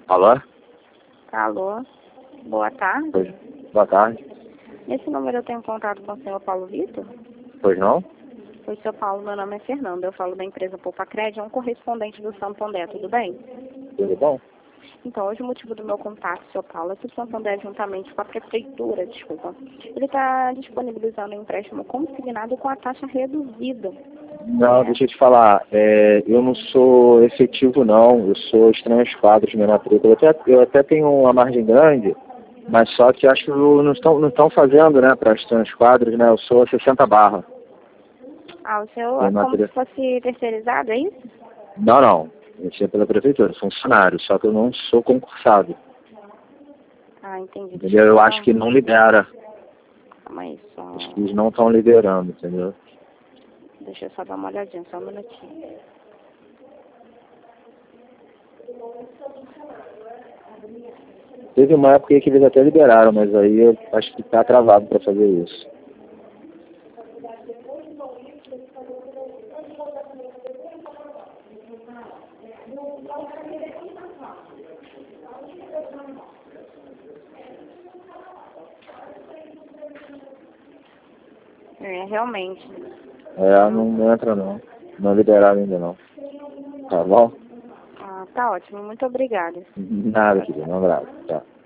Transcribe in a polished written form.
Alô? Alô, boa tarde. Pois, boa tarde. Nesse número eu tenho contato com o senhor Paulo Vitor? Pois não? Oi, senhor Paulo, meu nome é Fernanda, eu falo da empresa Poupacred, é um correspondente do Santander, tudo bem? Tudo bom? Então, hoje o motivo do meu contato, senhor Paulo, é que o Santander, juntamente com a prefeitura, ele está disponibilizando um empréstimo consignado com a taxa reduzida. Não, deixa eu te falar, eu não sou efetivo não, eu sou estranhos quadros minha matrícula. Eu até tenho uma margem grande, mas só que acho que não estão fazendo, né, para estranhos quadros, né, eu sou 60 barra. Ah, o senhor é como se fosse terceirizado, é isso? Não, eu sou pela prefeitura, funcionário, só que eu não sou concursado. Ah, entendi. Entendeu? Eu acho que não libera. Calma aí, só... Acho que eles não estão liberando, entendeu? Deixa eu só dar uma olhadinha, só um minutinho. Teve uma época aí que eles até liberaram, mas aí eu acho que está travado para fazer isso. Realmente. Não entra não. Não liberaram ainda não. Tá bom? Ah, tá ótimo. Muito obrigada. Nada, querido. Um abraço. Tchau.